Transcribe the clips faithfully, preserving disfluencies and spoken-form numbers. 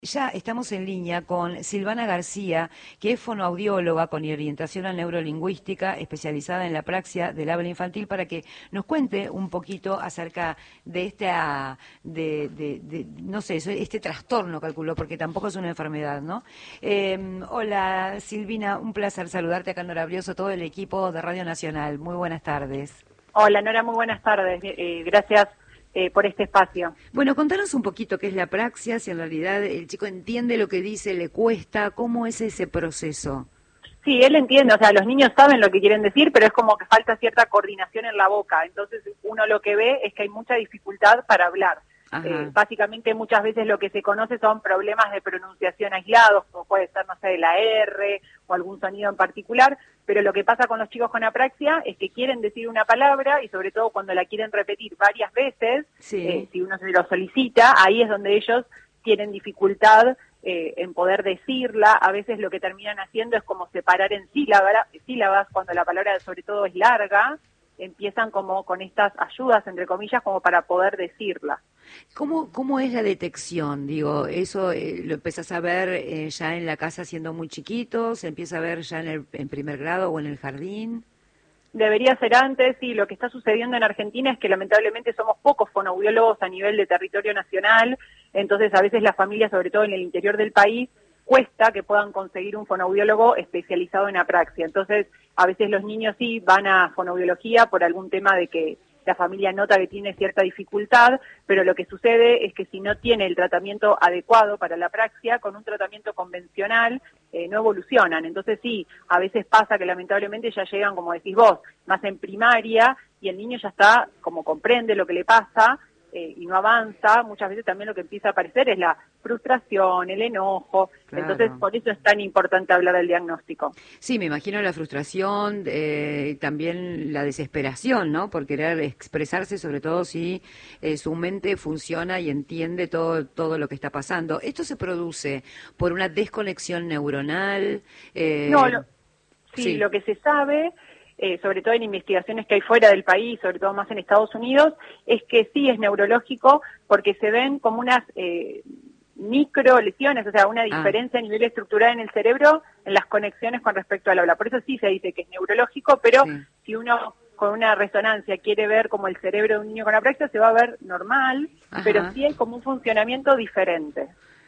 Ya estamos en línea con Silvana García, que es fonoaudióloga con orientación a neurolingüística, especializada en la praxia del habla infantil, para que nos cuente un poquito acerca de esta, de, de, de, no sé, este trastorno, calculo, porque tampoco es una enfermedad, ¿no? Eh, hola, Silvina, un placer saludarte acá en Nora Brioso, todo el equipo de Radio Nacional. Muy buenas tardes. Hola, Nora, muy buenas tardes. Eh, gracias eh, por este espacio. Bueno, contanos un poquito qué es la praxia, si en realidad el chico entiende lo que dice, le cuesta, ¿cómo es ese proceso? Sí, él entiende, o sea, los niños saben lo que quieren decir, pero es como que falta cierta coordinación en la boca. Entonces, uno lo que ve es que hay mucha dificultad para hablar. Eh, básicamente, muchas veces lo que se conoce son problemas de pronunciación aislados, como puede ser, no sé, la R o algún sonido en particular, pero lo que pasa con los chicos con apraxia es que quieren decir una palabra y sobre todo cuando la quieren repetir varias veces, sí. eh, si uno se lo solicita, ahí es donde ellos tienen dificultad eh, en poder decirla. A veces lo que terminan haciendo es como separar en sílabas, sílabas cuando la palabra sobre todo es larga, empiezan como con estas ayudas, entre comillas, como para poder decirla. ¿Cómo, cómo es la detección? Digo, ¿eso eh, lo empiezas a ver eh, ya en la casa siendo muy chiquito? ¿Se empieza a ver ya en el en primer grado o en el jardín? Debería ser antes, y lo que está sucediendo en Argentina es que lamentablemente somos pocos fonoaudiólogos a nivel de territorio nacional, entonces a veces las familias, sobre todo en el interior del país, cuesta que puedan conseguir un fonoaudiólogo especializado en apraxia. Entonces, a veces los niños sí van a fonoaudiología por algún tema de que la familia nota que tiene cierta dificultad, pero lo que sucede es que si no tiene el tratamiento adecuado para la apraxia, con un tratamiento convencional eh, no evolucionan. Entonces sí, a veces pasa que lamentablemente ya llegan, como decís vos, más en primaria y el niño ya está, como comprende lo que le pasa, Eh, y no avanza. Muchas veces también lo que empieza a aparecer es la frustración, el enojo. Claro. Entonces, por eso es tan importante hablar del diagnóstico. Sí, me imagino la frustración, eh, también la desesperación, ¿no? Por querer expresarse, sobre todo si eh, su mente funciona y entiende todo, todo lo que está pasando. ¿Esto se produce por una desconexión neuronal? Eh, no, lo, sí, sí, lo que se sabe... Eh, sobre todo en investigaciones que hay fuera del país, sobre todo más en Estados Unidos, es que sí es neurológico porque se ven como unas eh, micro lesiones, o sea, una diferencia ah. a nivel estructural en el cerebro en las conexiones con respecto al habla. Por eso sí se dice que es neurológico, pero sí. Si uno con una resonancia quiere ver como el cerebro de un niño con apraxia, se va a ver normal, Ajá. pero sí hay como un funcionamiento diferente.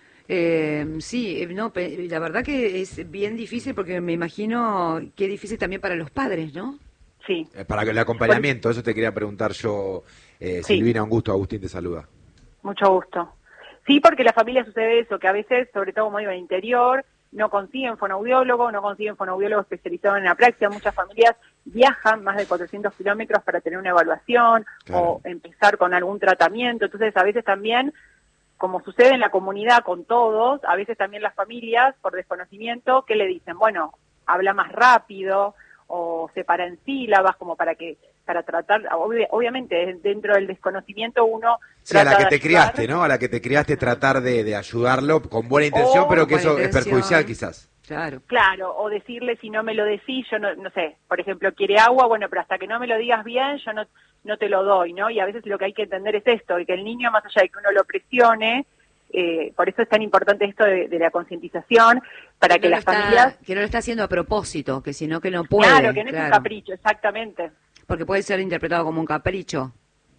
Eh, sí, no, la verdad que es bien difícil porque me imagino que es difícil también para los padres, ¿no? Sí. Eh, para el acompañamiento, eso te quería preguntar yo, eh, sí. Silvina, un gusto, Agustín te saluda. Mucho gusto. Sí, porque la familia sucede eso, que a veces, sobre todo como digo, en el interior, no consiguen fonoaudiólogo, no consiguen fonoaudiólogo especializado en apraxia. Muchas familias viajan más de cuatrocientos kilómetros para tener una evaluación claro. o empezar con algún tratamiento. Entonces, a veces también, como sucede en la comunidad con todos, a veces también las familias, por desconocimiento, ¿qué le dicen? Bueno, habla más rápido o separa en sílabas, como para que para tratar, ob- obviamente dentro del desconocimiento uno sí, a la que te ayudar. criaste, ¿no? A la que te criaste tratar de, de ayudarlo con buena intención, o, pero que eso intención. es perjudicial quizás. Claro. Claro, o decirle si no me lo decís, yo no, no sé, por ejemplo, quiere agua, bueno, pero hasta que no me lo digas bien, yo no no te lo doy, ¿no? Y a veces lo que hay que entender es esto, y que el niño, más allá de que uno lo presione, eh, por eso es tan importante esto de, de la concientización, para que, que no las está, familias... Que no lo está haciendo a propósito, que sino que no puede. Claro, que no claro. es un capricho, exactamente. Porque puede ser interpretado como un capricho.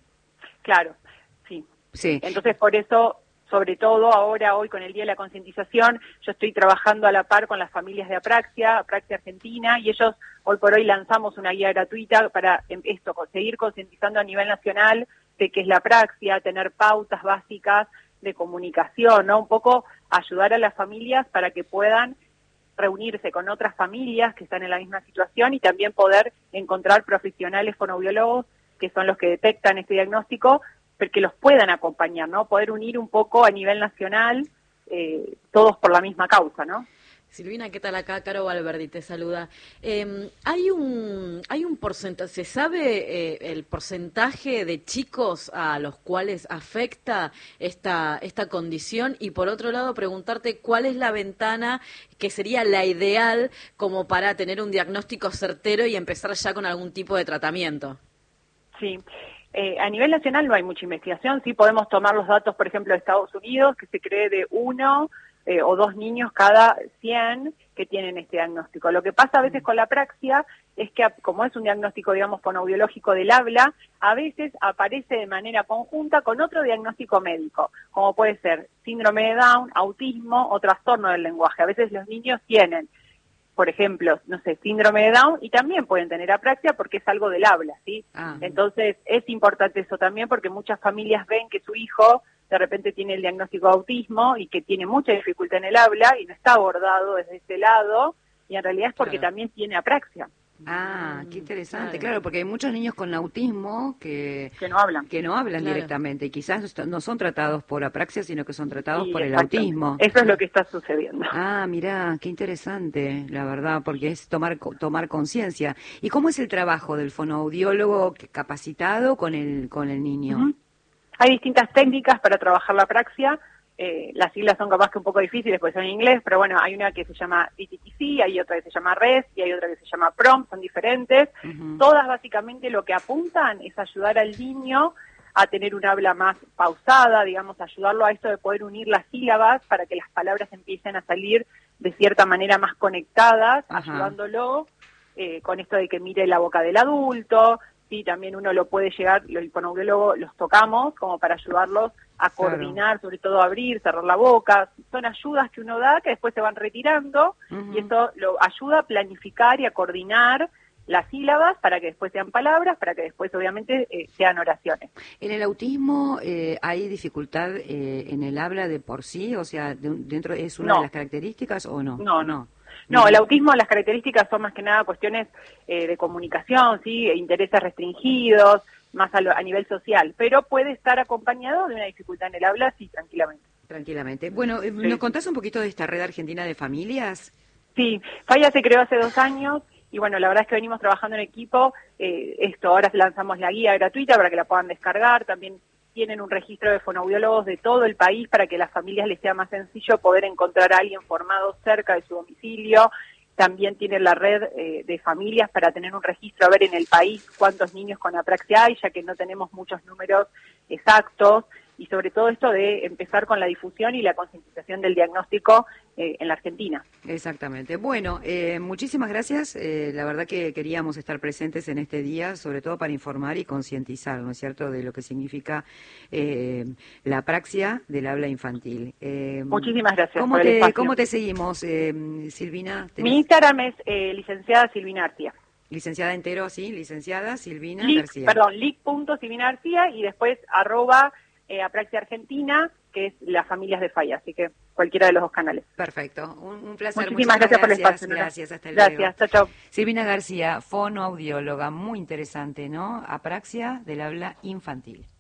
Claro, sí. Sí. Entonces, por eso, sobre todo ahora, hoy con el Día de la Concientización, yo estoy trabajando a la par con las familias de Apraxia, Apraxia Argentina, y ellos, hoy por hoy, lanzamos una guía gratuita para esto, seguir concientizando a nivel nacional de qué es la apraxia, tener pautas básicas de comunicación, ¿no? Un poco ayudar a las familias para que puedan reunirse con otras familias que están en la misma situación y también poder encontrar profesionales fonoaudiólogos que son los que detectan este diagnóstico, pero que los puedan acompañar, ¿no? Poder unir un poco a nivel nacional, eh, todos por la misma causa, ¿no? Silvina, ¿qué tal? Acá Caro Valverdi te saluda. Eh, hay un hay un porcentaje, ¿se sabe eh, el porcentaje de chicos a los cuales afecta esta esta condición? Y por otro lado, preguntarte cuál es la ventana que sería la ideal como para tener un diagnóstico certero y empezar ya con algún tipo de tratamiento. Sí. Eh, a nivel nacional no hay mucha investigación, sí podemos tomar los datos, por ejemplo, de Estados Unidos, que se cree de uno eh, o dos niños cada cien que tienen este diagnóstico. Lo que pasa a veces con la apraxia es que, como es un diagnóstico, digamos, fonoaudiológico del habla, a veces aparece de manera conjunta con otro diagnóstico médico, como puede ser síndrome de Down, autismo o trastorno del lenguaje. A veces los niños tienen, por ejemplo, no sé, síndrome de Down y también pueden tener apraxia porque es algo del habla, ¿sí? Ah. Entonces es importante eso también porque muchas familias ven que su hijo de repente tiene el diagnóstico de autismo y que tiene mucha dificultad en el habla y no está abordado desde ese lado y en realidad es porque claro. también tiene apraxia. Ah, qué interesante, claro. claro, porque hay muchos niños con autismo que, que no hablan, que no hablan claro. directamente y quizás no son tratados por apraxia, sino que son tratados sí, por exacto. el autismo. Eso es lo que está sucediendo. Ah, mirá, qué interesante, la verdad, porque es tomar tomar conciencia. ¿Y cómo es el trabajo del fonoaudiólogo capacitado con el con el niño? Uh-huh. Hay distintas técnicas para trabajar la apraxia. Eh, las siglas son capaz que un poco difíciles porque son en inglés, pero bueno, hay una que se llama D T T C, hay otra que se llama R E S y hay otra que se llama P R O M, son diferentes. Uh-huh. Todas básicamente lo que apuntan es ayudar al niño a tener un habla más pausada, digamos, ayudarlo a esto de poder unir las sílabas para que las palabras empiecen a salir de cierta manera más conectadas, uh-huh. ayudándolo eh, con esto de que mire la boca del adulto. Sí, también uno lo puede llegar, el fonoaudiólogo los tocamos como para ayudarlos a coordinar, claro. sobre todo abrir, cerrar la boca. Son ayudas que uno da que después se van retirando uh-huh. y eso lo ayuda a planificar y a coordinar las sílabas para que después sean palabras, para que después obviamente eh, sean oraciones. ¿En el autismo eh, hay dificultad eh, en el habla de por sí? O sea, de, ¿dentro es una no. de las características o no? No, no. No, el autismo, las características son más que nada cuestiones eh, de comunicación, sí, intereses restringidos, más a, lo, a nivel social, pero puede estar acompañado de una dificultad en el habla, sí, tranquilamente. Tranquilamente. Bueno, sí. ¿nos contás un poquito de esta red argentina de familias? Sí, Falla se creó hace dos años y bueno, la verdad es que venimos trabajando en equipo. Eh, esto, ahora lanzamos la guía gratuita para que la puedan descargar, también tienen un registro de fonoaudiólogos de todo el país para que a las familias les sea más sencillo poder encontrar a alguien formado cerca de su domicilio. También tienen la red eh, de familias para tener un registro, a ver en el país cuántos niños con apraxia hay, ya que no tenemos muchos números exactos. Y sobre todo esto de empezar con la difusión y la concientización del diagnóstico eh, en la Argentina. Exactamente. Bueno, eh, muchísimas gracias. Eh, la verdad que queríamos estar presentes en este día, sobre todo para informar y concientizar, ¿no es cierto?, de lo que significa eh, la apraxia del habla infantil. Eh, Muchísimas gracias ¿cómo por te, el espacio. ¿Cómo te seguimos, eh, Silvina? ¿Tenés? Mi Instagram es eh, licenciada Silvina Arcía. Licenciada entero, sí, licenciada Silvina Lic, García. Perdón, lic.silvina García y después arroba Eh, Apraxia Argentina, que es las familias de Falla, así que cualquiera de los dos canales. Perfecto, un, un placer. Muchísimas, Muchísimas gracias, gracias por el espacio. Gracias, hasta luego. Gracias, chao, chao. Silvina García, fonoaudióloga, muy interesante, ¿no? Apraxia del habla infantil.